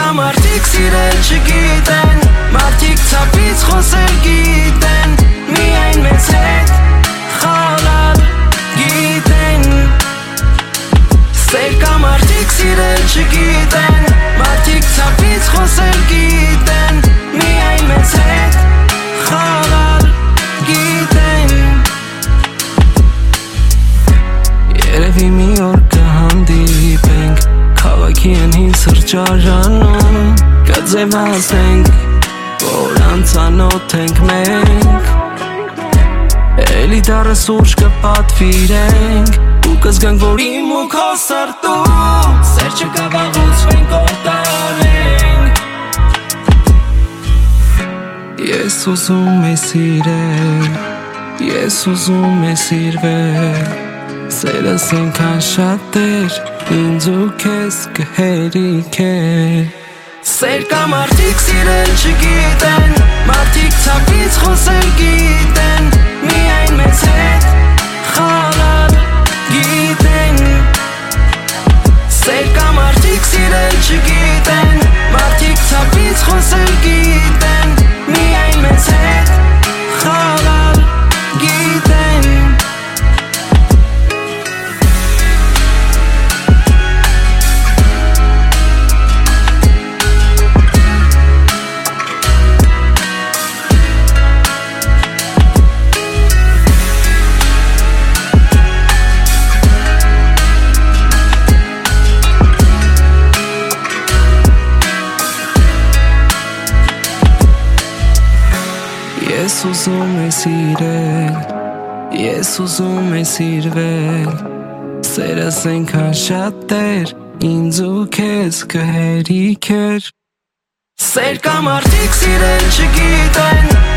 կա մարդիկ սիրել չգիտեն, մարդիկ ցապից խոսել գիտեն, միայն մեզ հետ խաղալ գիտեն. Սեր կա մարդիկ սիրել չգիտեն, մարդիկ ցապից խոսել գիտեն, միայն մեզ հետ խաղալ գիտեն. Երևի մի օր կհանդիպենք քաղաքի են հին սրճարանում, կձևացնենք, որ անծանոթ ենք մենք, էլի դառը սուրճ կպատվիրենք ու կզգանք, որ իմ ու քո սրտում սեր չկա, վաղուց կորտարենք. Ես ուզում եմ սիրել, ես ուզում եմ սիրվել, սերս այնքան շատ էր, ինձ ու քեզ կհերիքեր. Սեր կա մարդիկ սիրել չգիտեն, մարդիկ ցապից խոսել գիտեն, միայն մեզ հետ խաղալ գիտեն. Սեր կա մարդիկ սիրել չգիտեն, մարդիկ ցապից խոսել գիտեն, միայն մեզ հետ խաղալ գիտեն. Ես ուզում եմ սիրել, ես ուզում եմ սիրվել, սերս այնքան շատ էր, ինձ ու քեզ կհերիքեր. Սեր կա մարդիկ սիրել չգիտեն,